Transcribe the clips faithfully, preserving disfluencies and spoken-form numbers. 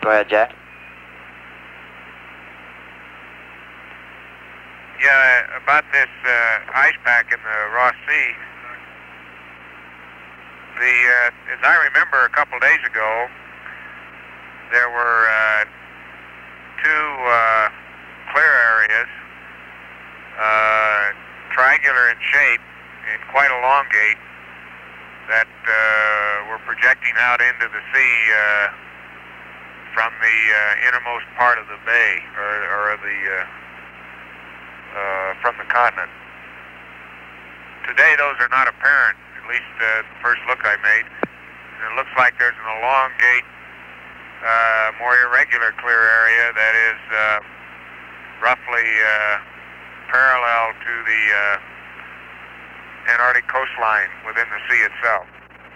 Go ahead, Jack. Yeah, about this uh, ice pack in the Ross Sea. The uh, as I remember, a couple days ago, there were uh, two uh, clear areas, uh, triangular in shape and quite elongate, that uh, were projecting out into the sea uh, from the uh, innermost part of the bay, or, or the uh, uh, from the continent. Today, those are not apparent, at least uh, the first look I made. And it looks like there's an elongate, uh, more irregular clear area that is uh, roughly uh, parallel to the uh, Antarctic coastline within the sea itself.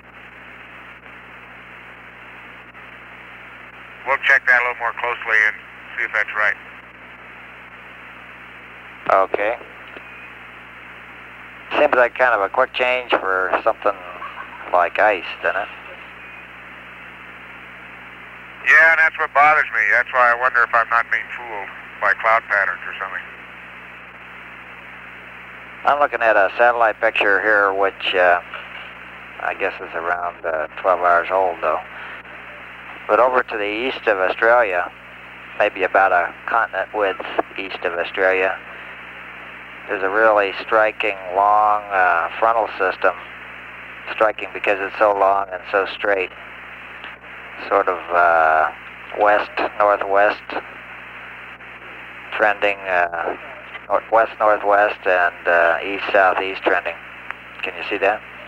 We'll check that a little more closely and see if that's right. Okay. Seems like kind of a quick change for something like ice, doesn't it? Yeah, and that's what bothers me. That's why I wonder if I'm not being fooled by cloud patterns or something. I'm looking at a satellite picture here, which uh, I guess is around uh, twelve hours old, though. But over to the east of Australia, maybe about a continent width east of Australia, there's a really striking long uh, frontal system. Striking because it's so long and so straight. Sort of uh, west-northwest trending, uh, west-northwest and uh, east-southeast trending. Can you see that?